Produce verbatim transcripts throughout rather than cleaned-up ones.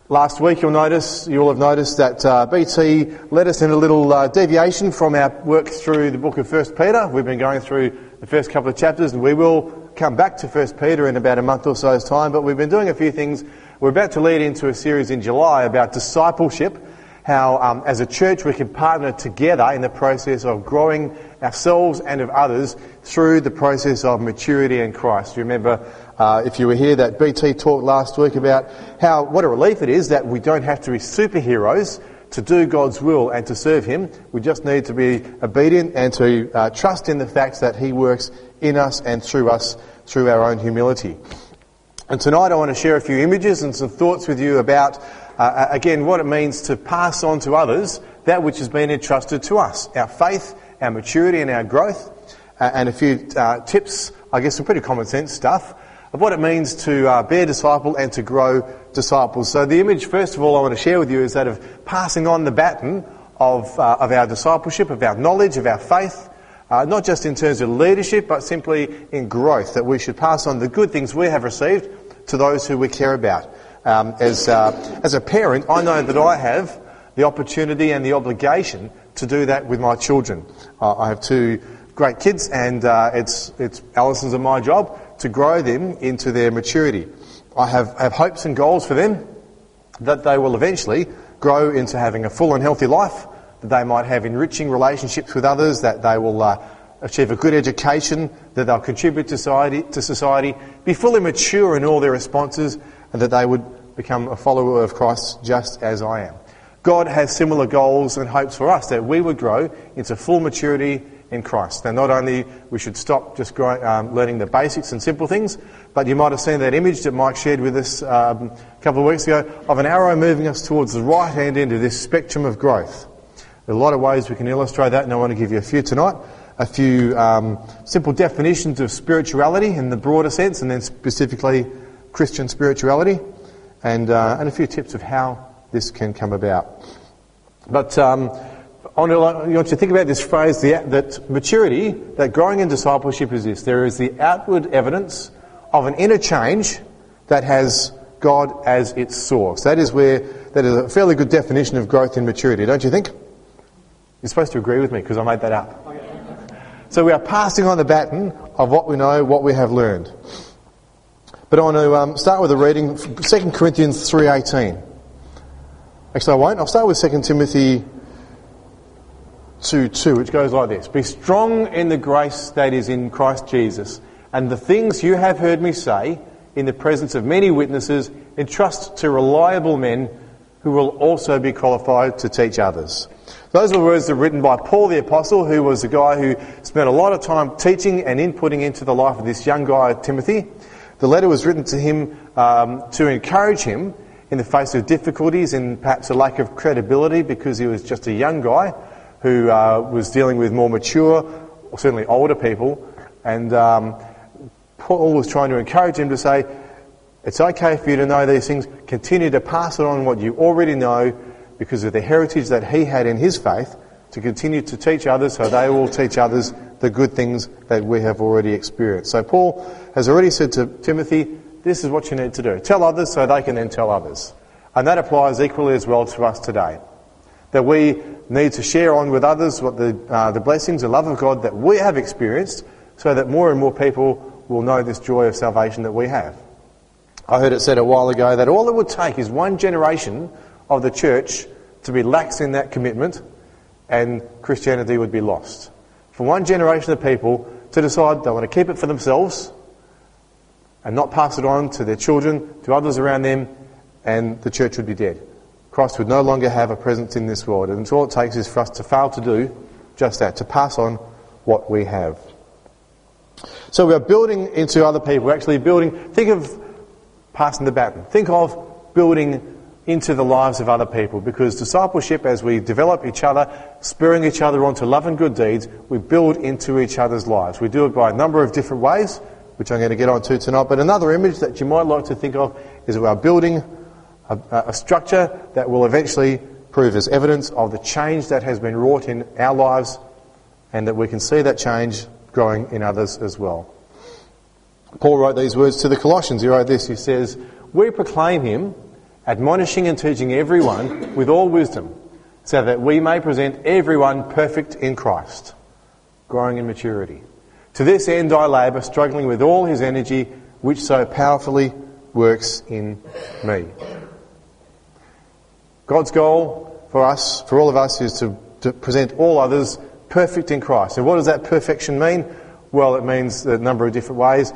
Last week you'll notice, you'll have noticed that uh, B T led us in a little uh, deviation from our work through the book of First Peter. We've been going through the first couple of chapters and we will come back to First Peter in about a month or so's time, but we've been doing a few things. We're about to lead into a series in July about discipleship, how um, as a church we can partner together in the process of growing ourselves and of others through the process of maturity in Christ. You remember, uh, if you were here, that B T talked last week about how what a relief it is that we don't have to be superheroes to do God's will and to serve Him. We just need to be obedient and to uh, trust in the fact that He works in us and through us through our own humility. And tonight I want to share a few images and some thoughts with you about, uh, again, what it means to pass on to others that which has been entrusted to us, our faith, our maturity and our growth, uh, and a few uh, tips, I guess some pretty common sense stuff, of what it means to uh, bear disciple and to grow disciples. So the image, first of all, I want to share with you is that of passing on the baton of, uh, of our discipleship, of our knowledge, of our faith, uh, not just in terms of leadership, but simply in growth, that we should pass on the good things we have received to those who we care about. Um, as, uh, as a parent, I know that I have the opportunity and the obligation to do that with my children. Uh, I have two great kids, and uh, it's it's Alison's and my job to grow them into their maturity. I have, have hopes and goals for them that they will eventually grow into having a full and healthy life, that they might have enriching relationships with others, that they will uh, achieve a good education, that they'll contribute to society, to society, be fully mature in all their responses, and that they would become a follower of Christ just as I am. God has similar goals and hopes for us, that we would grow into full maturity in Christ. Now, not only we should stop just growing, um, learning the basics and simple things, but you might have seen that image that Mike shared with us um, a couple of weeks ago of an arrow moving us towards the right-hand end of this spectrum of growth. There are a lot of ways we can illustrate that, and I want to give you a few tonight. A few um, simple definitions of spirituality in the broader sense, and then specifically Christian spirituality, and uh, and a few tips of how this can come about. But um, I want you to think about this phrase, the, that maturity, that growing in discipleship is this. There is the outward evidence of an inner change that has God as its source. That is where, that is a fairly good definition of growth in maturity, don't you think? You're supposed to agree with me because I made that up. So we are passing on the baton of what we know, what we have learned. But I want to um, start with a reading from Second Corinthians three eighteen. Actually, I won't. I'll start with Second Timothy two two, which goes like this. Be strong in the grace that is in Christ Jesus, and the things you have heard me say in the presence of many witnesses, entrust to reliable men who will also be qualified to teach others. Those are words that were written by Paul the Apostle, who was a guy who spent a lot of time teaching and inputting into the life of this young guy, Timothy. The letter was written to him um, to encourage him in the face of difficulties and perhaps a lack of credibility, because he was just a young guy who uh, was dealing with more mature, or certainly older people. And um, Paul was trying to encourage him to say, it's okay for you to know these things. Continue to pass it on what you already know, because of the heritage that he had in his faith, to continue to teach others so they will teach others the good things that we have already experienced. So Paul has already said to Timothy, this is what you need to do. Tell others so they can then tell others. And that applies equally as well to us today. That we need to share on with others what the, uh, the blessings and love of God that we have experienced, so that more and more people will know this joy of salvation that we have. I heard it said a while ago that all it would take is one generation of the church to be lax in that commitment, and Christianity would be lost. For one generation of people to decide they want to keep it for themselves and not pass it on to their children, to others around them, and the church would be dead. Christ would no longer have a presence in this world, and all it takes is for us to fail to do just that, to pass on what we have. So we are building into other people, we're actually building, think of passing the baton, think of building into the lives of other people, because discipleship, as we develop each other, spurring each other on to love and good deeds, we build into each other's lives. We do it by a number of different ways, which I'm going to get onto tonight. But another image that you might like to think of is that we are building a, a structure that will eventually prove as evidence of the change that has been wrought in our lives, and that we can see that change growing in others as well. Paul wrote these words to the Colossians. He wrote this, he says, we proclaim him admonishing and teaching everyone with all wisdom, so that we may present everyone perfect in Christ, growing in maturity. To this end I labour, struggling with all his energy, which so powerfully works in me. God's goal for us, for all of us, is to, to present all others perfect in Christ. And what does that perfection mean? Well, it means a number of different ways.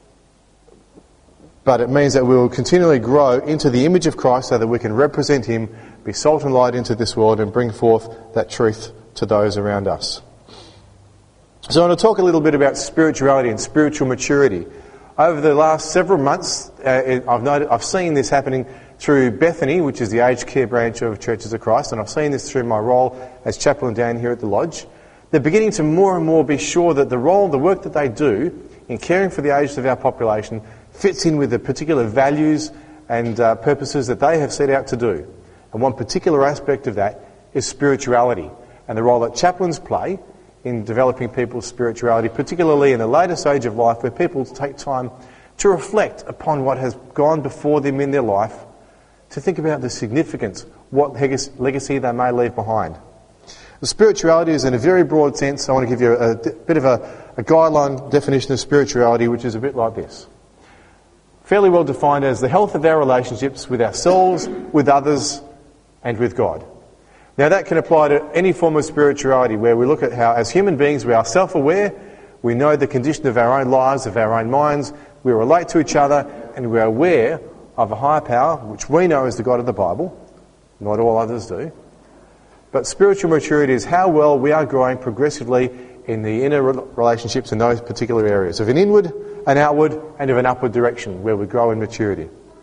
But it means that we will continually grow into the image of Christ so that we can represent him, be salt and light into this world, and bring forth that truth to those around us. So I want to talk a little bit about spirituality and spiritual maturity. Over the last several months, uh, I've noted, I've seen this happening through Bethany, which is the aged care branch of Churches of Christ, and I've seen this through my role as chaplain down here at the Lodge. They're beginning to more and more be sure that the role, the work that they do in caring for the aged of our population fits in with the particular values and uh, purposes that they have set out to do. And one particular aspect of that is spirituality, and the role that chaplains play in developing people's spirituality, particularly in the later stage of life where people take time to reflect upon what has gone before them in their life, to think about the significance, what legacy they may leave behind. The spirituality is in a very broad sense. I want to give you a, a bit of a, a guideline definition of spirituality, which is a bit like this. Fairly well defined as the health of our relationships with ourselves, with others, and with God. Now that can apply to any form of spirituality where we look at how, as human beings, we are self-aware, we know the condition of our own lives, of our own minds, we relate to each other, and we are aware of a higher power, which we know is the God of the Bible. Not all others do. But spiritual maturity is how well we are growing progressively in the inner relationships in those particular areas, of an inward, an outward, and of an upward direction, where we grow in maturity.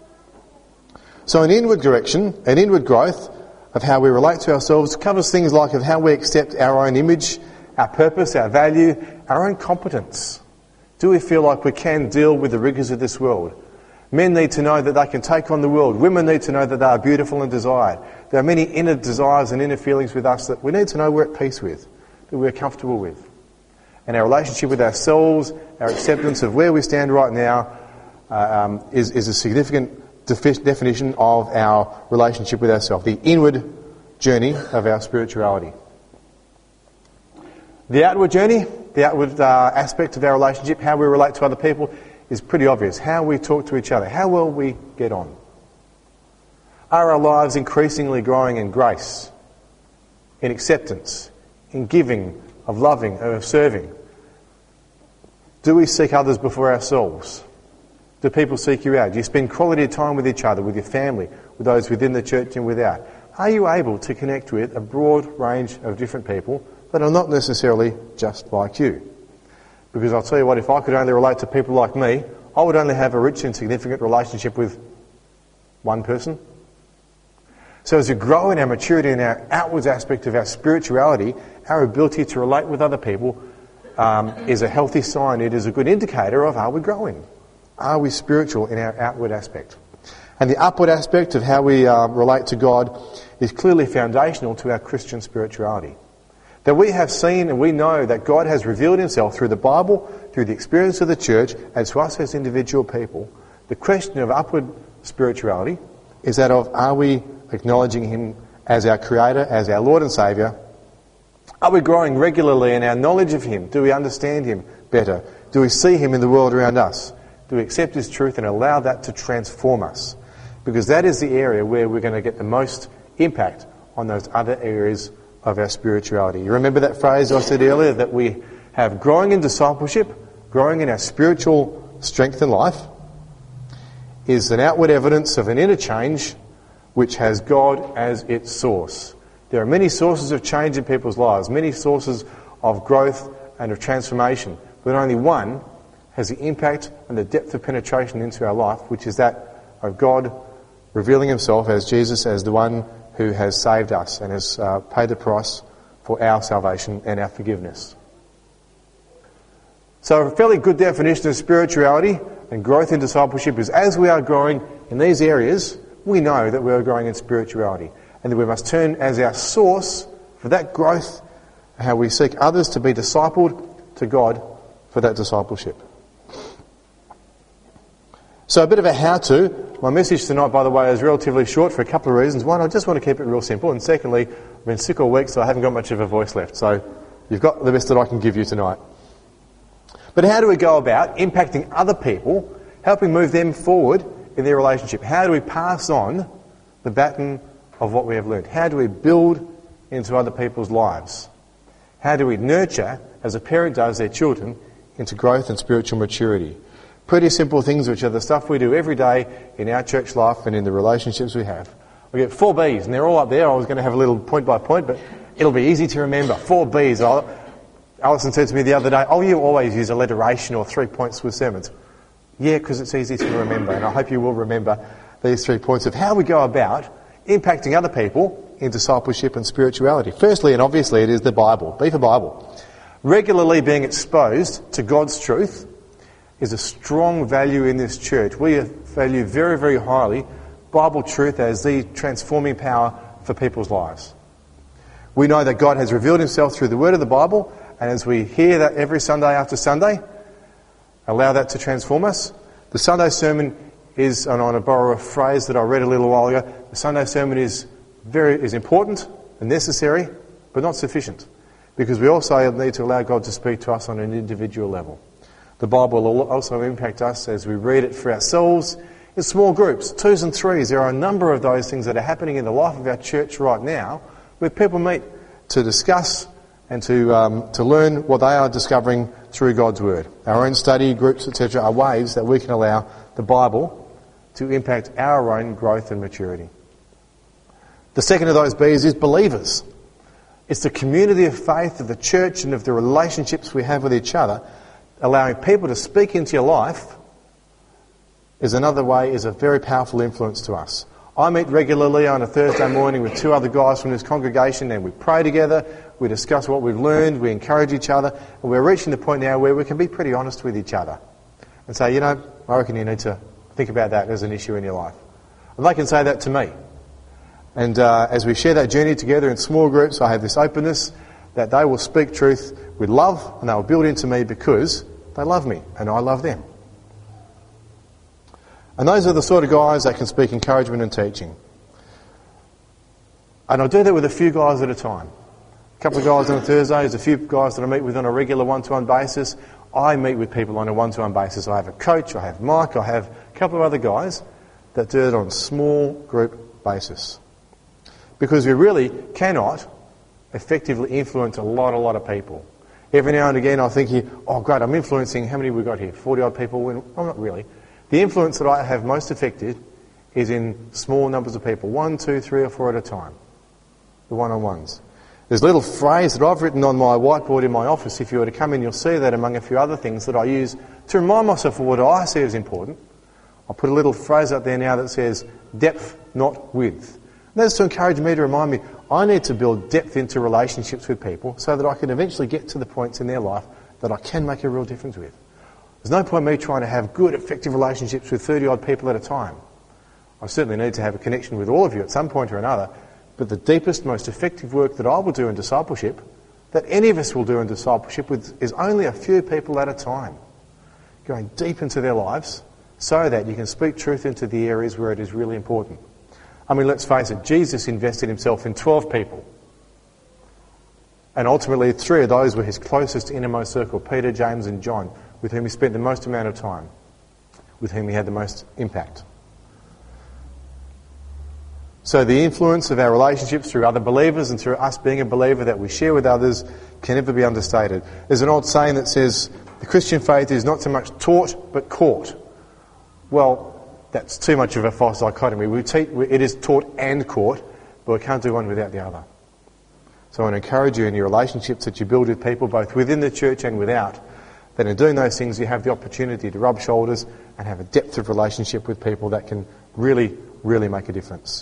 So an inward direction, an inward growth of how we relate to ourselves covers things like of how we accept our own image, our purpose, our value, our own competence. Do we feel like we can deal with the rigours of this world? Men need to know that they can take on the world. Women need to know that they are beautiful and desired. There are many inner desires and inner feelings with us that we need to know we're at peace with, that we're comfortable with. And our relationship with ourselves, our acceptance of where we stand right now, uh, um, is, is a significant defi- definition of our relationship with ourselves, the inward journey of our spirituality. The outward journey, the outward uh, aspect of our relationship, how we relate to other people, is pretty obvious. How we talk to each other, how well we get on. Are our lives increasingly growing in grace, in acceptance, in giving, of loving, of serving? Do we seek others before ourselves? Do people seek you out? Do you spend quality time with each other, with your family, with those within the church and without? Are you able to connect with a broad range of different people that are not necessarily just like you? Because I'll tell you what, if I could only relate to people like me, I would only have a rich and significant relationship with one person. So as we grow in our maturity and our outwards aspect of our spirituality, our ability to relate with other people um, is a healthy sign. It is a good indicator of, are we growing? Are we spiritual in our outward aspect? And the upward aspect of how we um, relate to God is clearly foundational to our Christian spirituality. That we have seen and we know that God has revealed himself through the Bible, through the experience of the church, and to us as individual people. The question of upward spirituality is that of, are we acknowledging him as our Creator, as our Lord and Saviour? Are we growing regularly in our knowledge of him? Do we understand him better? Do we see him in the world around us? Do we accept his truth and allow that to transform us? Because that is the area where we're going to get the most impact on those other areas of our spirituality. You remember that phrase I said earlier, that we have growing in discipleship, growing in our spiritual strength and life, is an outward evidence of an inner change which has God as its source. There are many sources of change in people's lives, many sources of growth and of transformation, but only one has the impact and the depth of penetration into our life, which is that of God revealing himself as Jesus, as the one who has saved us and has uh, paid the price for our salvation and our forgiveness. So a fairly good definition of spirituality and growth in discipleship is, as we are growing in these areas, we know that we are growing in spirituality, and that we must turn as our source for that growth, how we seek others to be discipled, to God for that discipleship. So a bit of a how-to. My message tonight, by the way, is relatively short for a couple of reasons. One, I just want to keep it real simple. And secondly, I've been sick all week, so I haven't got much of a voice left. So you've got the best that I can give you tonight. But how do we go about impacting other people, helping move them forward in their relationship? How do we pass on the baton of what we have learned? How do we build into other people's lives? How do we nurture, as a parent does their children, into growth and spiritual maturity? Pretty simple things, which are the stuff we do every day in our church life and in the relationships we have. We get four B's, and they're all up there. I was going to have a little point by point, but it'll be easy to remember. Four B's. Alison said to me the other day, oh, you always use alliteration or three points with sermons. Yeah, because it's easy to remember, and I hope you will remember these three points of how we go about impacting other people in discipleship and spirituality. Firstly, and obviously, it is the Bible. Be for Bible. Regularly being exposed to God's truth is a strong value in this church. We value very, very highly Bible truth as the transforming power for people's lives. We know that God has revealed himself through the word of the Bible, and as we hear that every Sunday after Sunday, allow that to transform us. The Sunday sermon is, and I'm going to borrow a phrase that I read a little while ago, the Sunday sermon is very is important and necessary, but not sufficient, because we also need to allow God to speak to us on an individual level. The Bible will also impact us as we read it for ourselves in small groups, twos and threes. There are a number of those things that are happening in the life of our church right now, where people meet to discuss and to um, to learn what they are discovering through God's Word. Our own study groups, et cetera, are ways that we can allow the Bible to impact our own growth and maturity. The second of those B's is believers. It's the community of faith of the church and of the relationships we have with each other. Allowing people to speak into your life is another way, is a very powerful influence to us. I meet regularly on a Thursday morning with two other guys from this congregation, and we pray together, we discuss what we've learned, we encourage each other, and we're reaching the point now where we can be pretty honest with each other and say, you know, I reckon you need to think about that as an issue in your life. And they can say that to me. And uh, as we share that journey together in small groups, I have this openness that they will speak truth with love, and they will build into me because they love me and I love them. And those are the sort of guys that can speak encouragement and teaching. And I do that with a few guys at a time. A couple of guys on a Thursday, there's a few guys that I meet with on a regular one-to-one basis. I meet with people on a one-to-one basis. I have a coach, I have Mike, I have a couple of other guys that do it on a small group basis. Because we really cannot effectively influence a lot, a lot of people. Every now and again I think, here, oh great, I'm influencing, how many have we got here? forty odd people? Well, not really. The influence that I have most affected is in small numbers of people. One, two, three or four at a time. The one-on-ones. There's a little phrase that I've written on my whiteboard in my office. If you were to come in, you'll see that among a few other things that I use to remind myself of what I see as important. I'll put a little phrase up there now that says, depth, not width. And that's to encourage me, to remind me, I need to build depth into relationships with people so that I can eventually get to the points in their life that I can make a real difference with. There's no point in me trying to have good, effective relationships with thirty odd people at a time. I certainly need to have a connection with all of you at some point or another, but the deepest, most effective work that I will do in discipleship, that any of us will do in discipleship, with, is only a few people at a time, going deep into their lives so that you can speak truth into the areas where it is really important. I mean, let's face it, Jesus invested himself in twelve people. And ultimately, three of those were his closest innermost circle, Peter, James and John, with whom he spent the most amount of time, with whom he had the most impact. So the influence of our relationships through other believers and through us being a believer that we share with others can never be understated. There's an old saying that says, the Christian faith is not so much taught, but caught. Well, that's too much of a false dichotomy. We te- it is taught and caught, but we can't do one without the other. So I want to encourage you in your relationships that you build with people, both within the church and without, that in doing those things you have the opportunity to rub shoulders and have a depth of relationship with people that can really, really make a difference.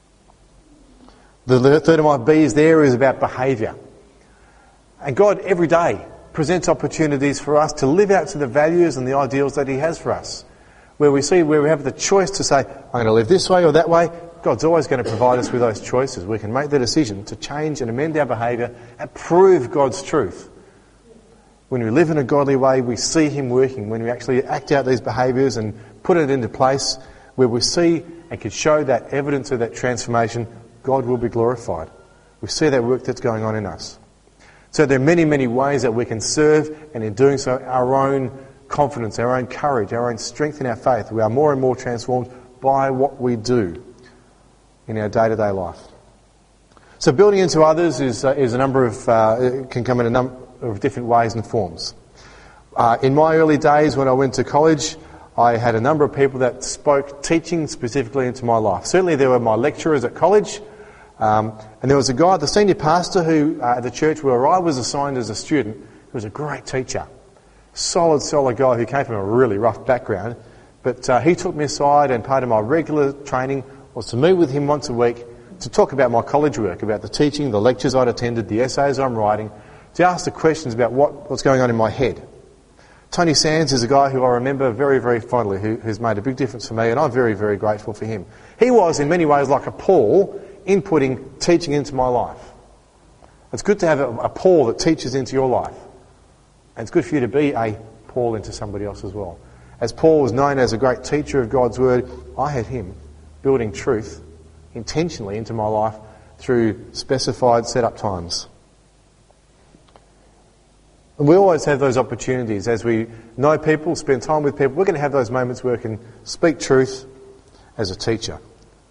The third of my B's there is about behaviour. And God every day presents opportunities for us to live out to the values and the ideals that he has for us. Where we see, where we have the choice to say, I'm going to live this way or that way, God's always going to provide us with those choices. We can make the decision to change and amend our behaviour and prove God's truth. When we live in a godly way, we see him working. When we actually act out these behaviours and put it into place where we see and can show that evidence of that transformation, God will be glorified. We see that work that's going on in us. So there are many, many ways that we can serve, and in doing so, our own confidence, our own courage, our own strength in our faith, we are more and more transformed by what we do in our day-to-day life. So building into others is, uh, is a number of, uh, it can come in a number of different ways and forms. Uh, in my early days when I went to college, I had a number of people that spoke teaching specifically into my life. Certainly there were my lecturers at college, um, and there was a guy, the senior pastor who uh, at the church where I was assigned as a student, who was a great teacher. Solid, solid guy who came from a really rough background. But uh, he took me aside, and part of my regular training was to meet with him once a week to talk about my college work, about the teaching, the lectures I'd attended, the essays I'm writing, to ask the questions about what, what's going on in my head. Tony Sands is a guy who I remember very, very fondly, who, who's made a big difference for me, and I'm very, very grateful for him. He was, in many ways, like a Paul, inputting teaching into my life. It's good to have a, a Paul that teaches into your life. And it's good for you to be a Paul into somebody else as well. As Paul was known as a great teacher of God's Word, I had him building truth intentionally into my life through specified set-up times. And we always have those opportunities. As we know people, spend time with people, we're going to have those moments where we can speak truth as a teacher.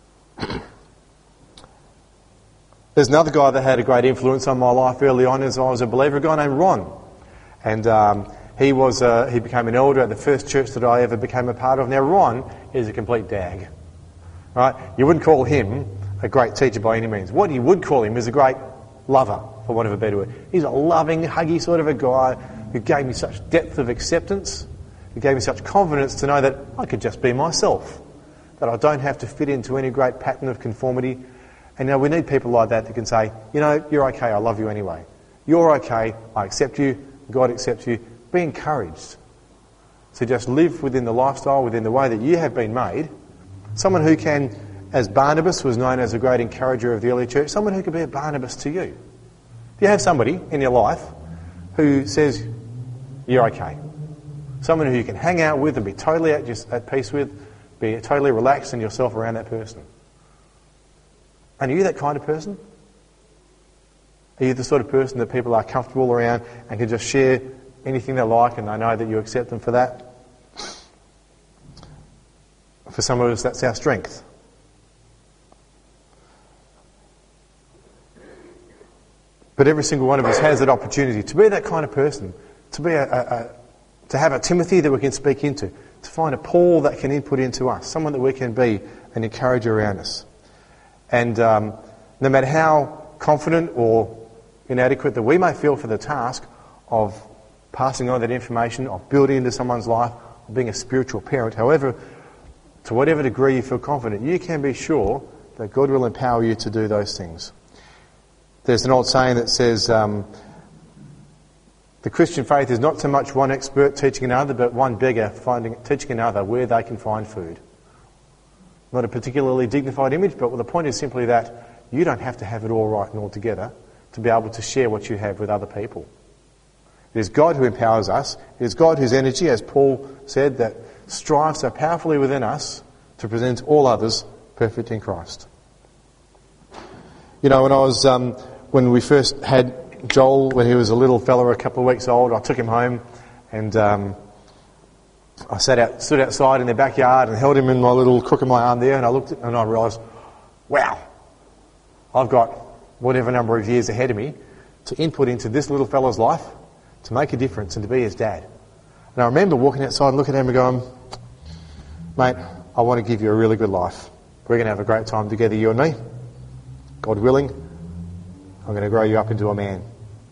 There's another guy that had a great influence on my life early on as I was a believer, a guy named Ron. And um, he was uh, he became an elder at the first church that I ever became a part of. Now, Ron is a complete dag. Right? You wouldn't call him a great teacher by any means. What you would call him is a great lover, for want of a better word. He's a loving, huggy sort of a guy who gave me such depth of acceptance, who gave me such confidence to know that I could just be myself, that I don't have to fit into any great pattern of conformity. And you know, we need people like that that can say, you know, you're okay, I love you anyway. You're okay, I accept you, God accepts you. Be encouraged to just live within the lifestyle, within the way that you have been made. Someone who can, as Barnabas was known as a great encourager of the early church, someone who can be a Barnabas to you. If you have somebody in your life who says, you're okay. Someone who you can hang out with and be totally at, just at peace with, be totally relaxed in yourself around that person. And are you that kind of person? Are you the sort of person that people are comfortable around and can just share anything they like and they know that you accept them for that? For some of us, that's our strength. But every single one of us has that opportunity to be that kind of person, to be a, a, a to have a Timothy that we can speak into, to find a Paul that can input into us, someone that we can be an encourager around us. And um, no matter how confident or inadequate that we may feel for the task of passing on that information, of building into someone's life, of being a spiritual parent, however, to whatever degree you feel confident, you can be sure that God will empower you to do those things. There's an old saying that says, um, the Christian faith is not so much one expert teaching another, but one beggar finding, teaching another where they can find food. Not a particularly dignified image, but the point is simply that you don't have to have it all right and all together to be able to share what you have with other people. It is God who empowers us. It is God whose energy, as Paul said, that strives so powerfully within us to present all others perfect in Christ. You know, when I was, um, when we first had Joel, when he was a little fella, a couple of weeks old, I took him home and um, I sat out, stood outside in their backyard and held him in my little crook of my arm there, and I looked at and I realised, wow, I've got whatever number of years ahead of me to input into this little fella's life, to make a difference and to be his dad. And I remember walking outside and looking at him and going, mate, I want to give you a really good life. We're going to have a great time together, you and me. God willing, I'm going to grow you up into a man.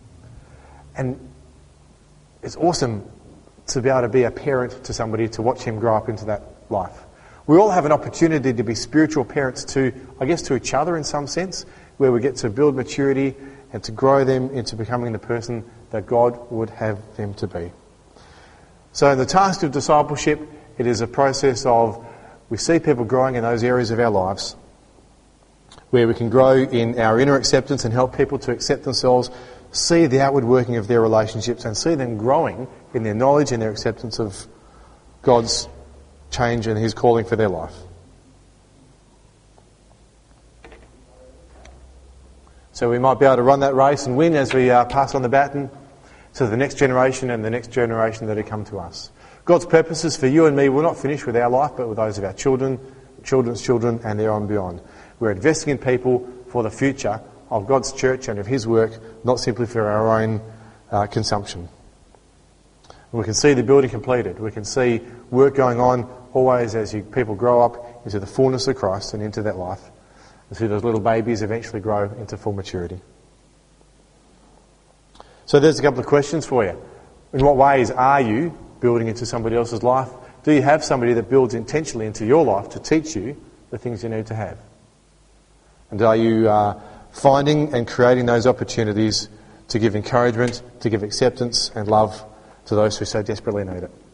And it's awesome to be able to be a parent to somebody, to watch him grow up into that life. We all have an opportunity to be spiritual parents to, I guess, to each other in some sense, where we get to build maturity and to grow them into becoming the person that God would have them to be. So in the task of discipleship, it is a process of, we see people growing in those areas of our lives where we can grow in our inner acceptance and help people to accept themselves, see the outward working of their relationships and see them growing in their knowledge and their acceptance of God's change and His calling for their life. So we might be able to run that race and win as we uh, pass on the baton to the next generation and the next generation that have come to us. God's purposes for you and me will not finish with our life, but with those of our children, children's children, and there on beyond. We're investing in people for the future of God's church and of His work, not simply for our own uh, consumption. And we can see the building completed. We can see work going on always as you, people grow up into the fullness of Christ and into that life. And see those little babies eventually grow into full maturity. So there's a couple of questions for you. In what ways are you building into somebody else's life? Do you have somebody that builds intentionally into your life to teach you the things you need to have? And are you uh, finding and creating those opportunities to give encouragement, to give acceptance and love to those who so desperately need it?